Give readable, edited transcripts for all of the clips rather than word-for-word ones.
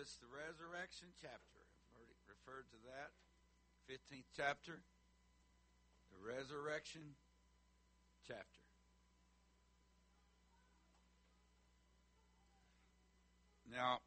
it's the resurrection chapter. I've already referred to that. 15th chapter. The resurrection chapter. Now,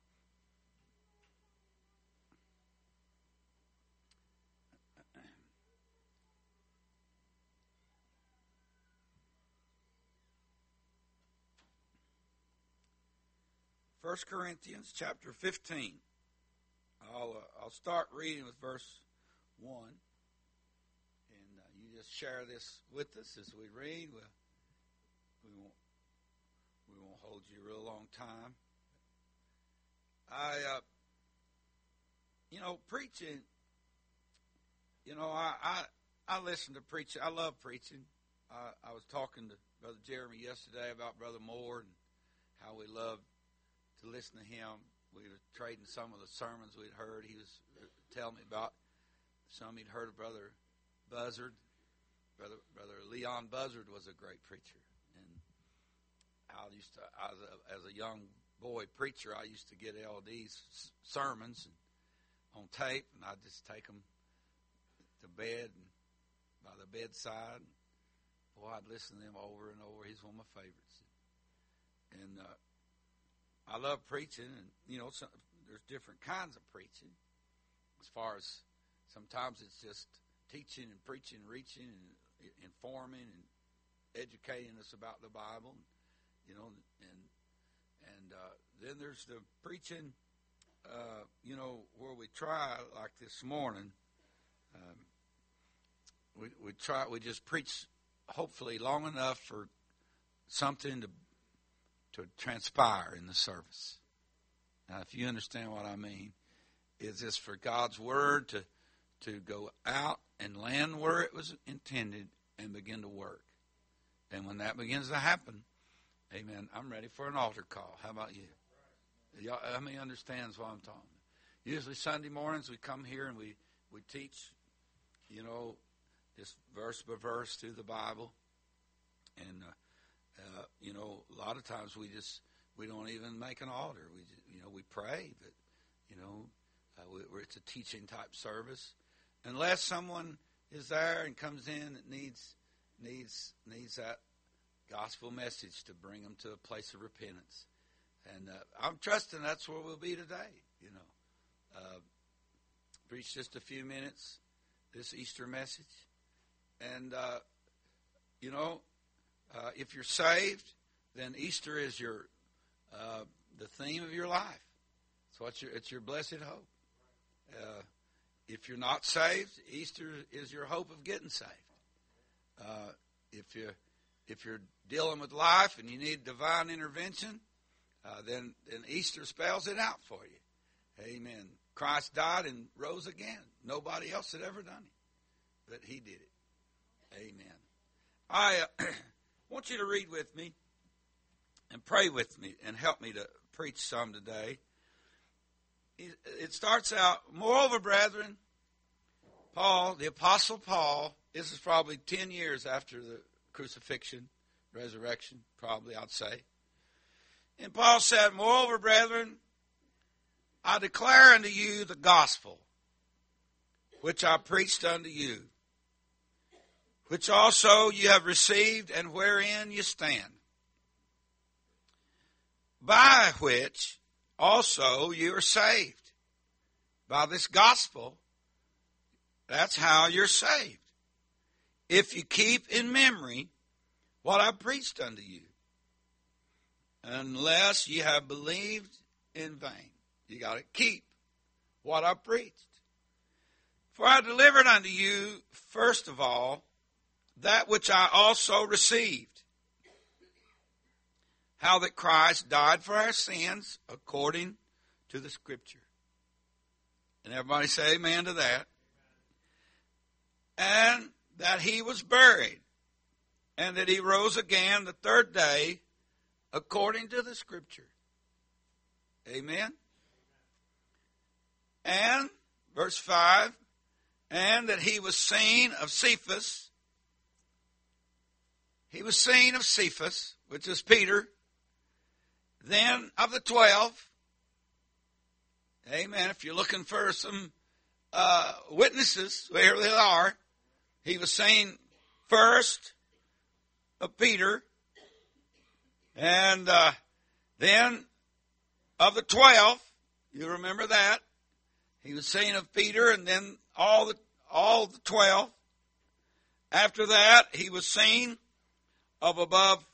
First Corinthians chapter 15. I'll start reading with verse 1. And you just share this with us as we read. We won't hold you a real long time. Preaching, I listen to preaching. I love preaching. I was talking to Brother Jeremy yesterday about Brother Moore and how we love to listen to him. We were trading some of the sermons we'd heard. He was telling me about some he'd heard of Brother Buzzard. Brother Leon Buzzard was a great preacher. And as a young boy preacher, I used to get LD's sermons on tape, and I'd just take them to bed and by the bedside. And, I'd listen to them over and over. He's one of my favorites. And I love preaching, and there's different kinds of preaching. As far as sometimes it's just teaching and preaching, reaching and informing and educating us about the Bible, and then there's the preaching, where we try, like this morning, we just preach hopefully long enough for something to transpire in the service. Now, if you understand what I mean, is this for God's Word to go out and land where it was intended and begin to work. And when that begins to happen, amen, I'm ready for an altar call. How about you? How many understands what I'm talking about? Usually Sunday mornings we come here and we teach, just verse by verse through the Bible. And a lot of times we don't even make an altar. We pray, but it's a teaching type service. Unless someone is there and comes in that needs that gospel message to bring them to a place of repentance. And I'm trusting that's where we'll be today. Preach just a few minutes this Easter message, and if you're saved, then Easter is your the theme of your life. It's your blessed hope. If you're not saved, Easter is your hope of getting saved. If you're dealing with life and you need divine intervention, then Easter spells it out for you. Amen. Christ died and rose again. Nobody else had ever done it, but He did it. Amen. I want you to read with me and pray with me and help me to preach some today. It starts out, moreover, brethren, Paul, the Apostle Paul, this is probably 10 years after the crucifixion, resurrection, probably, I'd say. And Paul said, moreover, brethren, I declare unto you the gospel, which I preached unto you, which also you have received and wherein you stand, by which also you are saved. By this gospel, that's how you're saved. If you keep in memory what I preached unto you, unless you have believed in vain. You got to keep what I preached. For I delivered unto you, first of all, that which I also received, how that Christ died for our sins according to the Scripture. And everybody say amen to that. And that He was buried, and that He rose again the third day according to the Scripture. Amen. And, verse 5, and that He was seen of Cephas. He was seen of Cephas, which is Peter, then of the 12. Amen. If you're looking for some witnesses, here they are. He was saying first of Peter, and then of the 12. You remember that. He was saying of Peter, and then all the 12. After that, he was saying of above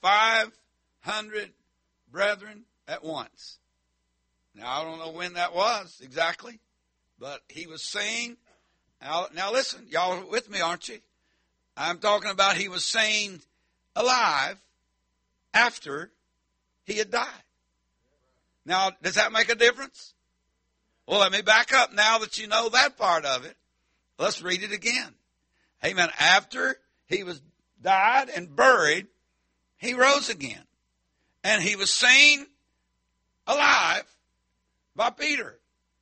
500 brethren at once. Now, I don't know when that was exactly, but he was saying, now listen, y'all are with me, aren't you? I'm talking about he was saying alive after he had died. Now, does that make a difference? Well, let me back up now that you know that part of it. Let's read it again. Amen. After he was died and buried, he rose again. And he was seen alive by Peter.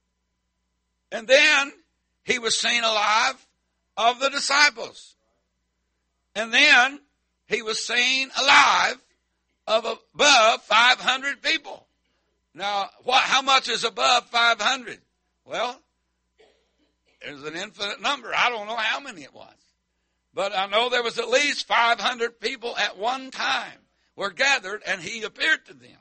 And then he was seen alive of the disciples. And then he was seen alive of above 500 people. Now, how much is above 500? Well, there's an infinite number. I don't know how many it was. But I know there was at least 500 people at one time were gathered, and he appeared to them.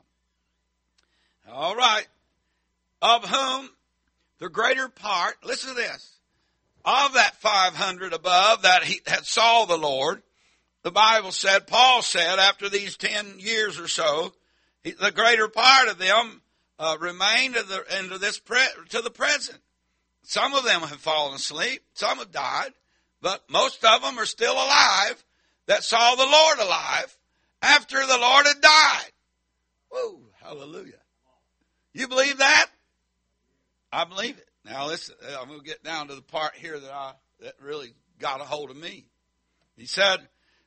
All right. Of whom the greater part, listen to this, of that 500 above that saw the Lord, the Bible said, Paul said, after these 10 years or so, the greater part of them remained to the present. Some of them have fallen asleep. Some have died. But most of them are still alive that saw the Lord alive after the Lord had died. Woo, hallelujah. You believe that? I believe it. Now listen, I'm going to get down to the part here that really got a hold of me. He said,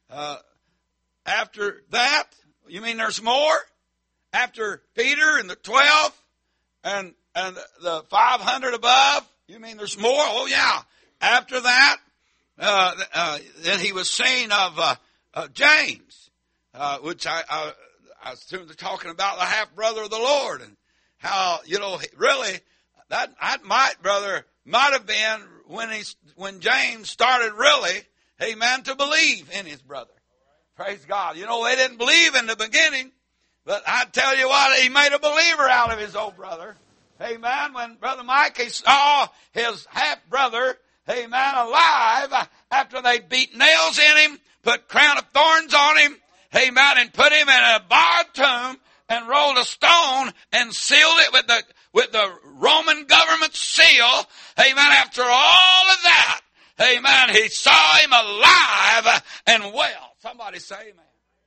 after that, you mean there's more? After Peter and the 12 and the 500 above, you mean there's more? Oh yeah. After that, then he was saying of James, which I assume they're talking about the half brother of the Lord, and how, really that might have been when James started really, amen, to believe in his brother. Praise God. They didn't believe in the beginning, but I tell you what, he made a believer out of his old brother. Amen. When Brother Mike saw his half brother, amen, alive after they beat nails in him, put crown of thorns on him, amen, and put him in a barred tomb and rolled a stone and sealed it with the Roman government seal, amen. After all of that, amen, he saw him alive and well. Somebody say amen.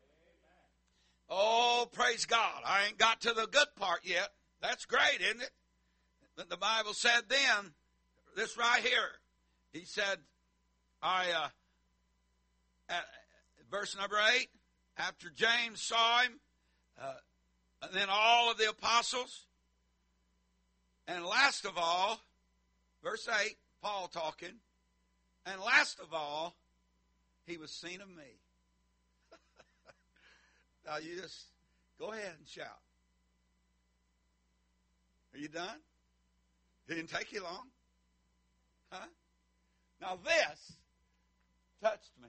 Oh, praise God. I ain't got to the good part yet. That's great, isn't it? But the Bible said then, this right here, he said, verse number 8, after James saw him, and then all of the apostles, and last of all, verse 8, Paul talking, and last of all, he was seen of me. Now you just go ahead and shout. Are you done? It didn't take you long. Huh? Now this touched me.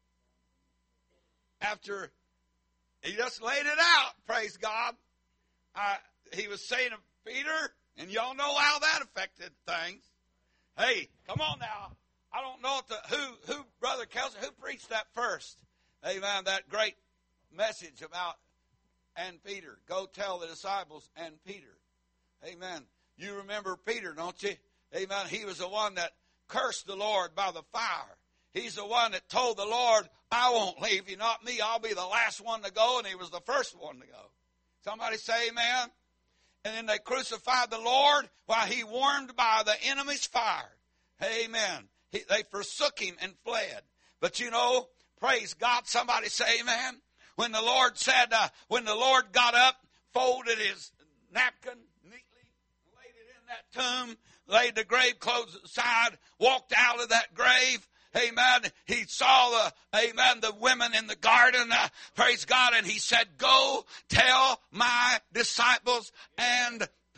After he just laid it out, praise God, he was saying to Peter, and y'all know how that affected things. Hey, come on now. I don't know who Brother Kelsey, who preached that first. Amen. That great message about and Peter. Go tell the disciples and Peter. Amen. You remember Peter, don't you? Amen. He was the one that cursed the Lord by the fire. He's the one that told the Lord, I won't leave you, not me. I'll be the last one to go, and he was the first one to go. Somebody say amen. And then they crucified the Lord while he warmed by the enemy's fire. Amen. They forsook him and fled. But praise God, somebody say amen. When the Lord said, when the Lord got up, folded his napkin neatly, laid it in that tomb, laid the grave clothes aside, walked out of that grave, amen, he saw the women in the garden, praise God, and he said, go tell my disciples and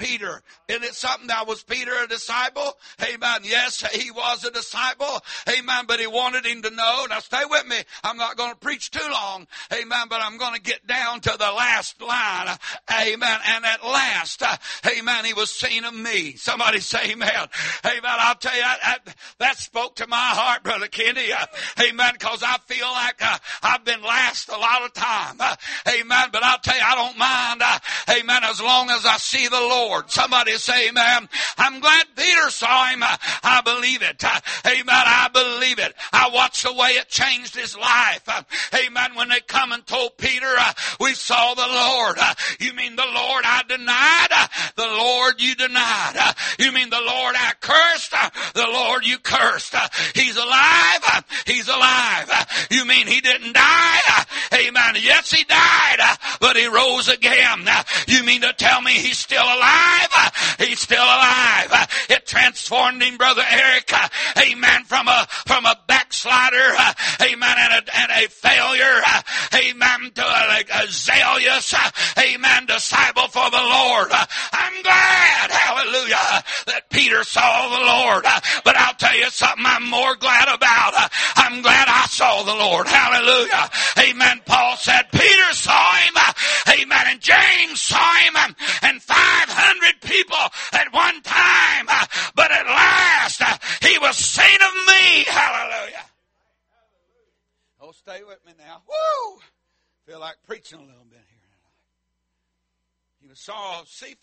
Peter. Isn't it something that was Peter a disciple? Amen. Yes, he was a disciple. Amen. But he wanted him to know. Now stay with me. I'm not going to preach too long. Amen. But I'm going to get down to the last line. Amen. And at last, amen, he was seen of me. Somebody say amen. Amen. I'll tell you, that spoke to my heart, Brother Kenny. Amen. Because I feel like I've been last a lot of time. Amen. But I'll tell you, I don't mind. Amen. As long as I see the Lord. Somebody say amen. I'm glad Peter saw him. I believe it. Amen. I believe it. I watched the way it changed his life. Amen. When they come and told Peter, we saw the Lord. You mean the Lord I denied? The Lord you denied. You mean the Lord I cursed? The Lord you cursed. He's alive. He's alive. You mean he didn't die? Amen. Yes, he died, but he rose again. You mean to tell me he's still alive? He's still alive. It transformed him, Brother Eric. Amen. From a backslider. Amen. And a failure. Amen. To a zealous. Amen. Disciple for the Lord. I'm glad. Hallelujah. That Peter saw the Lord. But I'll tell you something I'm more glad about. I'm glad I saw the Lord. Hallelujah. Amen. Paul said Peter saw him. Amen. And James saw him. And 500 people at one time. But at last, he was seen of me. Hallelujah. Oh, stay with me now. Woo! Feel like preaching a little bit here tonight. He saw Cephas.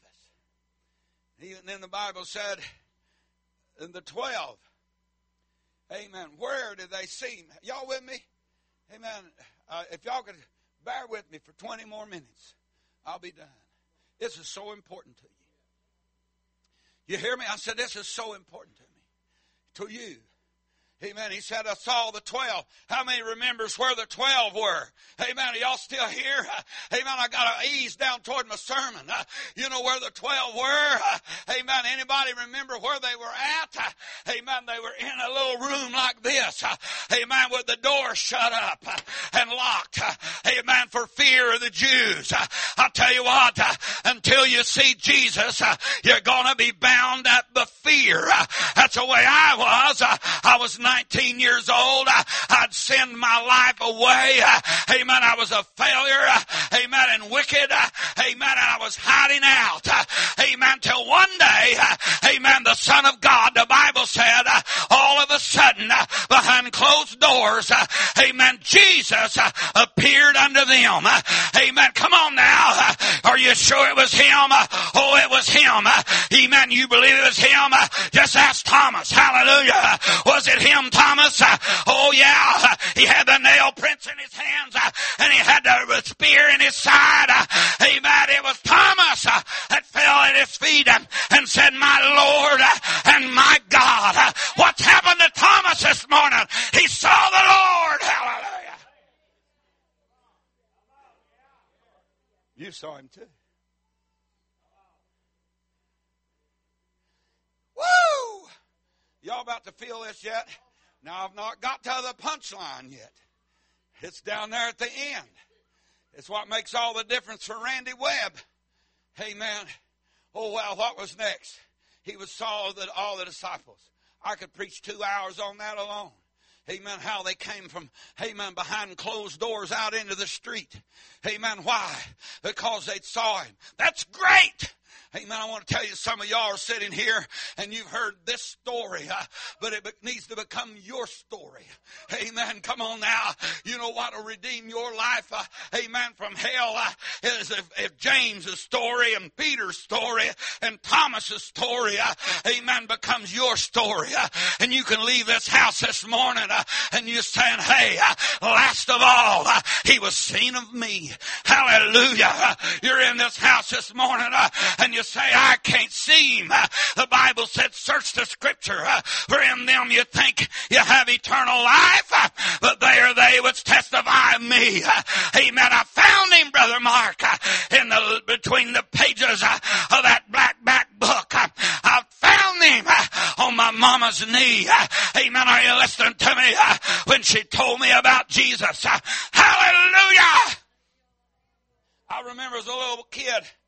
And then the Bible said, in the 12, amen, where did they see him? Y'all with me? Amen. If y'all could bear with me for 20 more minutes, I'll be done. This is so important to you. You hear me? I said, this is so important to me, to you. Amen. He said, I saw the 12. How many remembers where the 12 were? Amen. Are y'all still here? Amen. I got to ease down toward my sermon. You know where the 12 were? Amen. Anybody remember where they were at? Amen. They were in a little room like this. Amen. With the door shut up and locked. Amen. For fear of the Jews. I'll tell you what, until you see Jesus, you're going to be bound up by fear. That's the way I was. I was 19 years old. I'd sinned my life away. Amen. I was a failure. Amen. And wicked. Amen. And I was hiding out. Amen. Till one day, amen, the Son of God, the Bible said, all of a sudden, behind closed doors, amen, Jesus appeared unto them. Amen. Come on now. Are you sure it was him? Oh, it was him. Amen. You believe it was him? Just ask Thomas. Hallelujah. Was it him, Thomas? Oh, yeah. He had the nail prints in his hands, and he had the spear in his side. Amen. It was Thomas that fell at his feet and said, my Lord and my God. What's happened to Thomas this morning? He saw the Lord. Hallelujah. You saw him too. Woo! Y'all about to feel this yet? Now, I've not got to the punchline yet. It's down there at the end. It's what makes all the difference for Randy Webb. Amen. Oh, well, what was next? He saw that all the disciples. I could preach 2 hours on that alone. Amen. How they came from, amen, behind closed doors out into the street. Amen. Why? Because they saw him. That's great. Amen. I want to tell you, some of y'all are sitting here and you've heard this story, but it needs to become your story. Amen. Come on now. You know what will redeem your life, amen, from hell is if James' story and Peter's story and Thomas' story, amen, becomes your story. And you can leave this house this morning and you're saying, hey, last of all, he was seen of me. Hallelujah. You're in this house this morning and you say, I can't see him. The Bible said, search the scripture, for in them you think you have eternal life, but they are they which testify of me. Amen. I found him, Brother Mark, between the pages of that black back book. I found him on my mama's knee. Amen. Are you listening to me? When she told me about Jesus. Hallelujah. I remember as a little kid,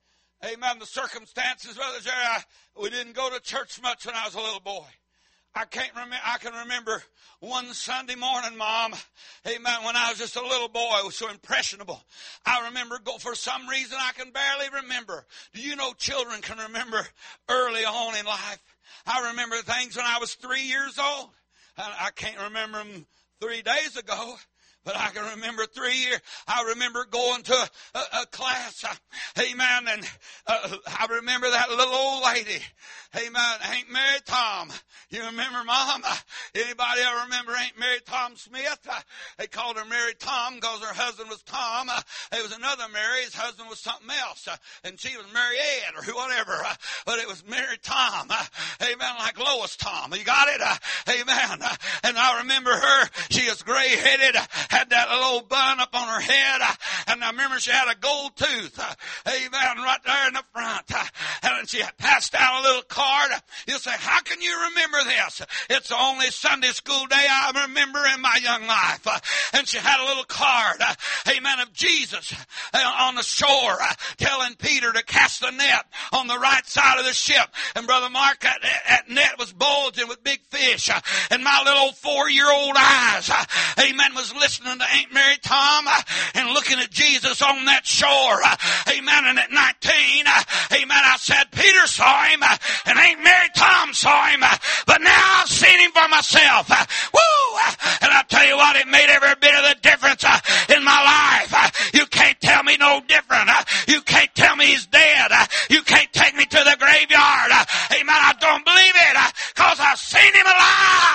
Amen. The circumstances, Brother Jerry, we didn't go to church much when I was a little boy. I can remember one Sunday morning, Mom, amen, when I was just a little boy. I was so impressionable. I remember, for some reason, I can barely remember. Do you know children can remember early on in life? I remember things when I was 3 years old. I can't remember them 3 days ago. But I can remember 3 years. I remember going to a class. Amen. And I remember that little old lady. Amen. Aunt Mary Tom. You remember, Mom? Anybody ever remember Aunt Mary Tom Smith? They called her Mary Tom because her husband was Tom. There was another Mary. His husband was something else. And she was Mary Ed or whatever. But it was Mary Tom. Amen. Like Lois Tom. You got it? Amen. And I remember her. She was gray-headed. Had that little old bun up on her head, and I remember she had a gold tooth, amen, right there in the front, and she had passed out a little card. You'll say, how can you remember this? It's the only Sunday school day I remember in my young life. And she had a little card, amen, of Jesus on the shore, telling Peter to cast the net on the right side of the ship. And Brother Mark, that net was bulging with big fish, and my little 4-year-old eyes, amen, was listening to Aunt Mary Tom and looking at Jesus on that shore. Amen. And at 19, amen, I said, Peter saw him and Aunt Mary Tom saw him, but now I've seen him for myself. Woo! And I tell you what, it made every bit of the difference in my life. You can't tell me no different. You can't tell me he's dead. You can't take me to the graveyard. Amen. I don't believe it because I've seen him alive.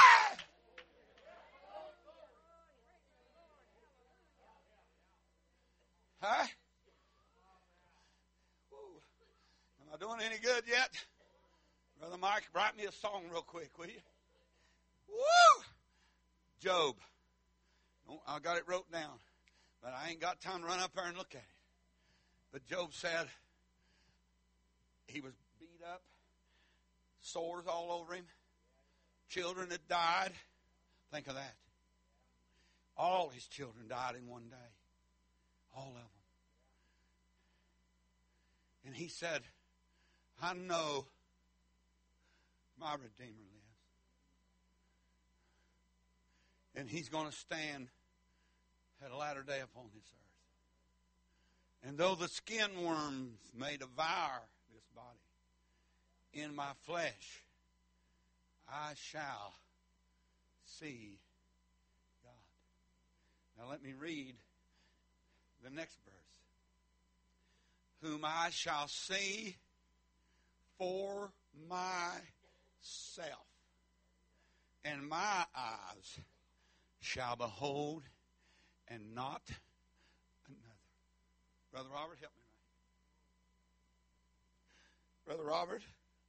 Huh? Am I doing any good yet? Brother Mike, write me a song real quick, will you? Woo! Job. I got it wrote down, but I ain't got time to run up there and look at it. But Job said he was beat up, sores all over him, children had died. Think of that. All his children died in one day. All of them. And he said, I know my Redeemer lives. And he's going to stand at a latter day upon this earth. And though the skin worms may devour this body, in my flesh I shall see God. Now let me read the next verse. Whom I shall see for myself, and my eyes shall behold, and not another. Brother Robert, help me. Brother Robert,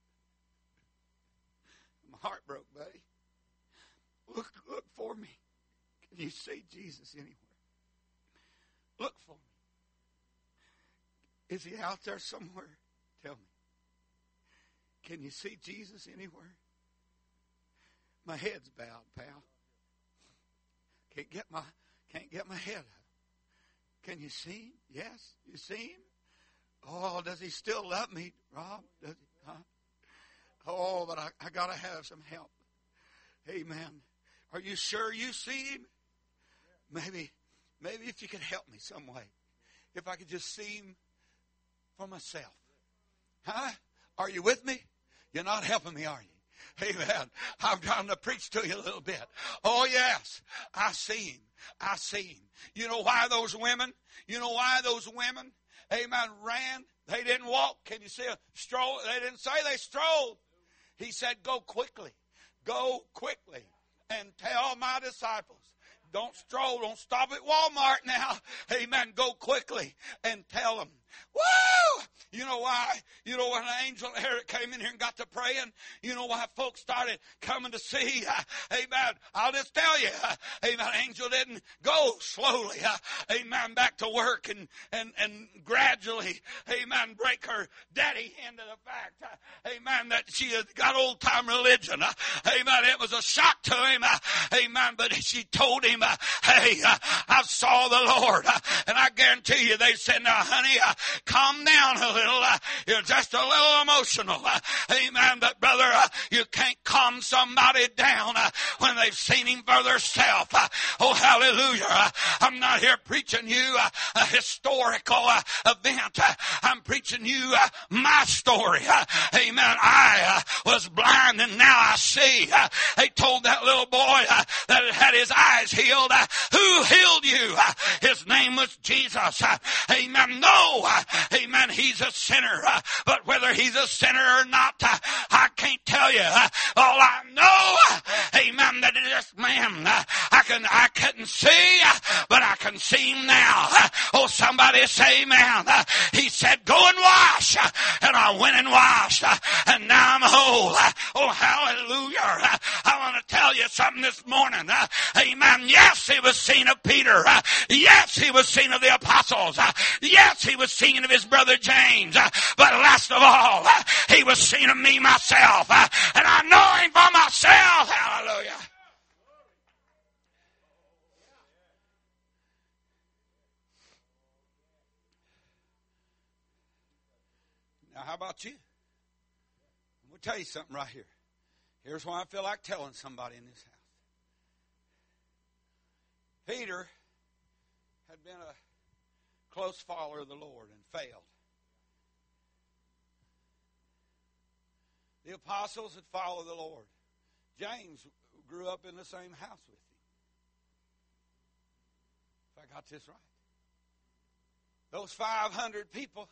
my heart broke, buddy. Look for me. Can you see Jesus anywhere? Look for me. Is he out there somewhere? Tell me. Can you see Jesus anywhere? My head's bowed, pal. Can't get my head up. Can you see him? Yes, you see him? Oh, does he still love me, Rob? Does he? Huh? Oh, but I got to have some help. Amen. Are you sure you see him? Maybe if you could help me some way. If I could just see him for myself. Huh? Are you with me? You're not helping me, are you? Amen. I'm trying to preach to you a little bit. Oh, yes. I see him. I see him. You know why those women, amen, ran? They didn't walk. Can you see a stroll? They didn't say they strolled. He said, go quickly. Go quickly and tell my disciples. Don't stroll. Don't stop at Walmart now. Amen. Go quickly and tell them. Woo! You know why? You know when an angel came in here and got to praying? You know why folks started coming to see? Amen. I'll just tell you. Amen. Angel didn't go slowly. Amen. Back to work and gradually, amen, break her daddy into the fact, amen, that she had got old time religion. Amen. It was a shock to him. Amen. But she told him, hey, I saw the Lord. And I guarantee you, they said, now, honey, calm down a little. You're just a little emotional. Amen. But brother, you can't calm somebody down when they've seen him for themselves. Oh, hallelujah. I'm not here preaching you a historical event. I'm preaching you my story. Amen. I was blind and now I see. They told that little boy that had his eyes healed. Who healed you? His name was Jesus. Amen. No. Amen. He's a sinner. But whether he's a sinner or not, I can't tell you. All I know, amen, that this man, I couldn't see, but I can see him now. Oh, somebody say amen. He said, go and wash. And I went and washed. And now I'm whole. Oh, hallelujah. I want to tell you something this morning. Amen. Yes, he was seen of Peter. Yes, he was seen of the apostles. Yes, he was seen of his brother James. But last of all, he was seen of me myself. And I know him for myself. Hallelujah. Now, how about you? I'm going to tell you something right here. Here's why I feel like telling somebody in this house. Peter had been a close follower of the Lord and failed. The apostles had followed the Lord. James grew up in the same house with him. If I got this right. Those 500 people.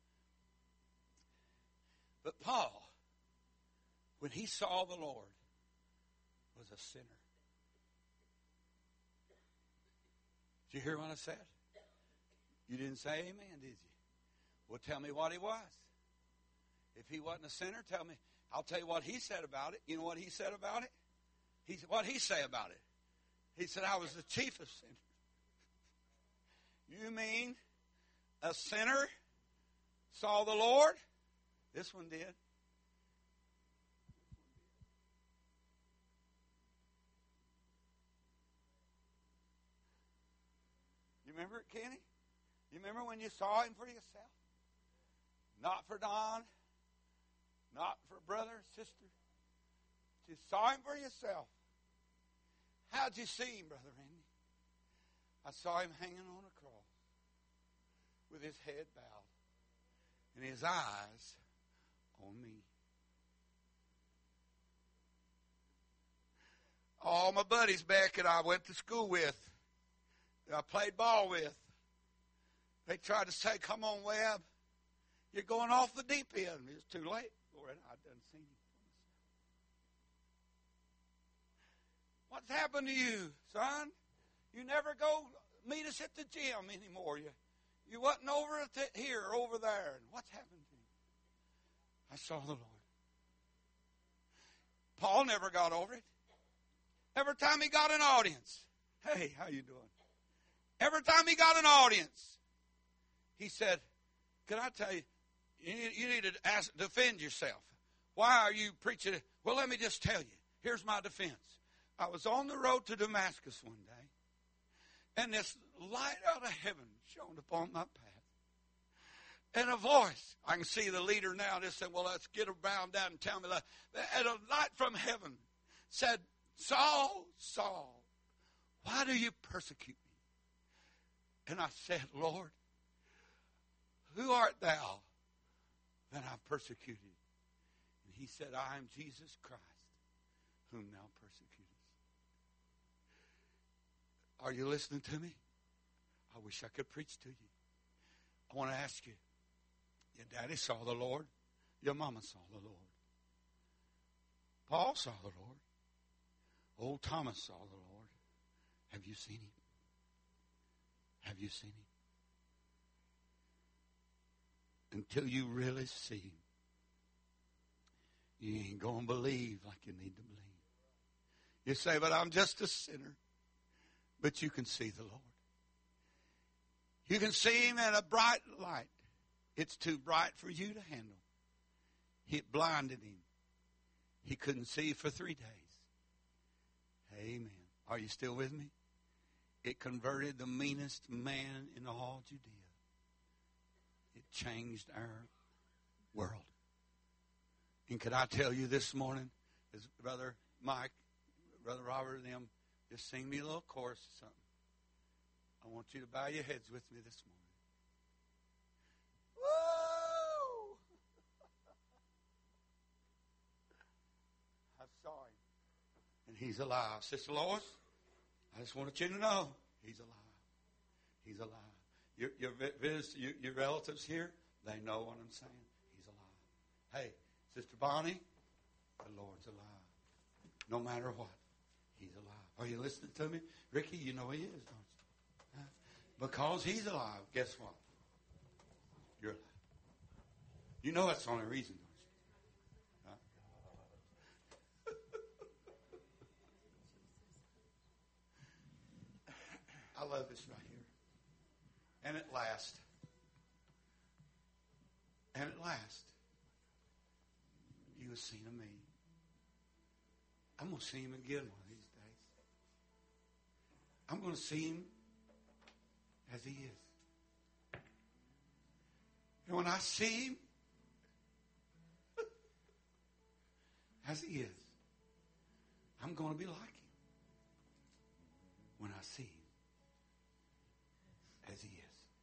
But Paul, when he saw the Lord, was a sinner. Did you hear what I said? You didn't say amen, did you? Well, tell me what he was. If he wasn't a sinner, tell me. I'll tell you what he said about it. You know what he said about it? What did he say about it? He said, I was the chief of sinners. You mean a sinner saw the Lord? This one did. You remember it, Kenny? You remember when you saw him for yourself? Not for Don. Not for brother, sister. You saw him for yourself. How'd you see him, Brother Randy? I saw him hanging on a cross with his head bowed and his eyes on me. All my buddies back that I went to school with, that I played ball with, they tried to say, come on, Webb, you're going off the deep end. It's too late. Lord, I done seen him. What's happened to you, son? You never go meet us at the gym anymore. You wasn't over here or over there. And what's happened to you? I saw the Lord. Paul never got over it. Every time he got an audience, hey, how you doing? Every time he got an audience, he said, can I tell you, you need to defend yourself. Why are you preaching? Well, let me just tell you. Here's my defense. I was on the road to Damascus one day, and this light out of heaven shone upon my path. And a voice, I can see the leader now, just said, well, let's get her bound down and tell me that. And a light from heaven said, Saul, Saul, why do you persecute me? And I said, Lord, who art thou that I've persecuted? And he said, I am Jesus Christ, whom thou persecutest. Are you listening to me? I wish I could preach to you. I want to ask you, your daddy saw the Lord. Your mama saw the Lord. Paul saw the Lord. Old Thomas saw the Lord. Have you seen him? Have you seen him? Until you really see him, you ain't going to believe like you need to believe. You say, but I'm just a sinner. But you can see the Lord. You can see him in a bright light. It's too bright for you to handle. It blinded him. He couldn't see for 3 days. Amen. Are you still with me? It converted the meanest man in all Judea. changed our world. And could I tell you this morning, as Brother Mike, Brother Robert, and them just sing me a little chorus or something. I want you to bow your heads with me this morning. Woo! I saw him. And he's alive. Sister Lois, I just wanted you to know he's alive. He's alive. Your relatives here, they know what I'm saying. He's alive. Hey, Sister Bonnie, the Lord's alive. No matter what, he's alive. Are you listening to me? Ricky, you know he is, don't you? Huh? Because he's alive, guess what? You're alive. You know that's the only reason, don't you? Huh? I love this right here. And at last, he was seen of me. I'm going to see him again one of these days. I'm going to see him as he is. And when I see him as he is, I'm going to be like him when I see him as he is.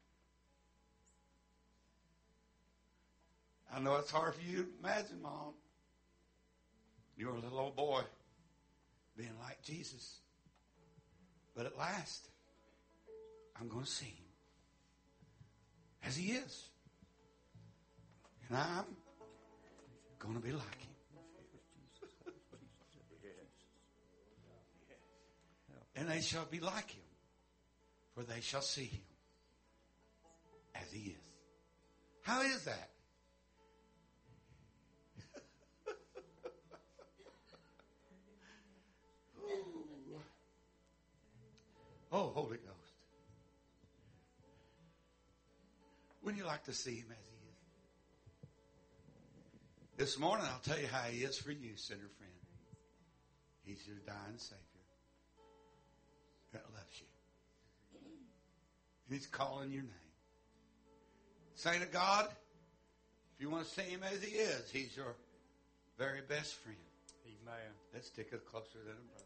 I know it's hard for you to imagine, Mom. You were a little old boy being like Jesus. But at last, I'm going to see him as he is. And I'm going to be like him. And they shall be like him, for they shall see him as he is. How is that? Oh, Holy Ghost. Wouldn't you like to see him as he is? This morning, I'll tell you how he is for you, sinner friend. He's your dying Savior that loves you. He's calling your name. Saint of God, if you want to see him as he is, he's your very best friend. Amen. Let's stick it closer than a brother.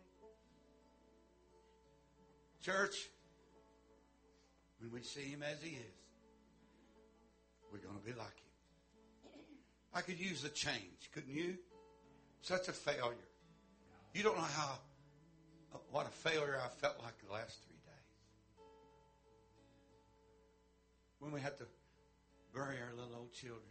Church, when we see him as he is, we're going to be like him. I could use a change, couldn't you? Such a failure. You don't know what a failure I felt like the last 3 days. When we had to bury our little old children.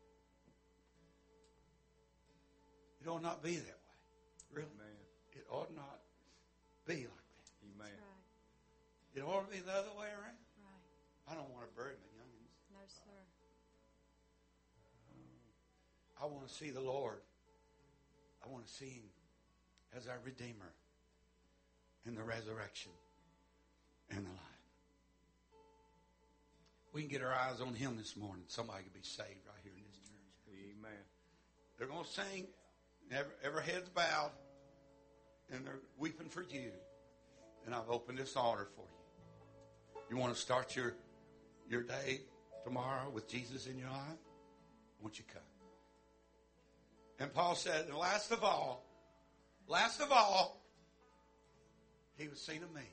It ought not be that way. Really. Amen. It ought not be like that. Amen. It ought to be the other way around. Right. I don't want to bury my youngins. No, sir. I want to see the Lord. I want to see him as our Redeemer in the resurrection and the life. We can get our eyes on him this morning. Somebody could be saved right here in this church. Amen. They're going to sing. Every head's bowed. And they're weeping for you. And I've opened this altar for you. You want to start your day tomorrow with Jesus in your life? Won't you come? And Paul said, and last of all, he was seen of me.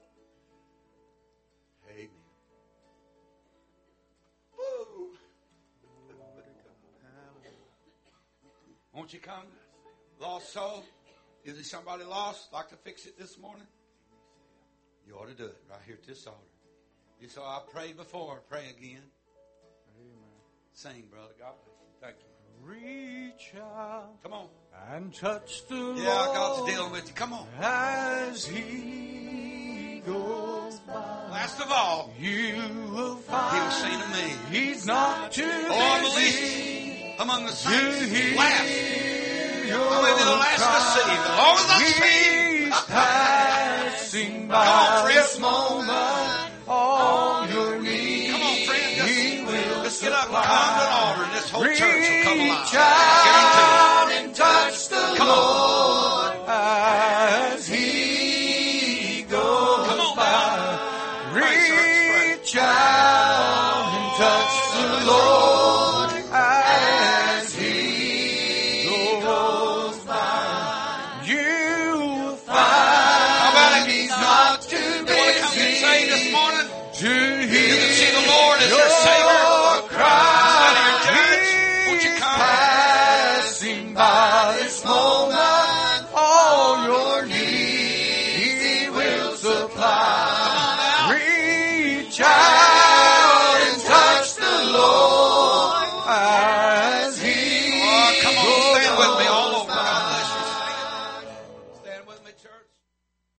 Amen. Woo. Won't you come? Lost soul? Is there somebody lost? Like to fix it this morning? You ought to do it right here at this altar. You saw I prayed before. Pray again. Amen. Sing, brother. God bless you. Thank you. Reach out. Come on. And touch the Lord. Yeah, God's dealing with you. Come on. As he goes by. Last of all, you will find he was seen of me. He's not too busy among the saints. Last. I may be the last to see, but all of us see. He's passing by this moment. All your needs. Come on, friend. He will just get up and come to the altar, and this whole church will come alive. Reach out and touch the Lord as he goes by. Reach out and touch the heal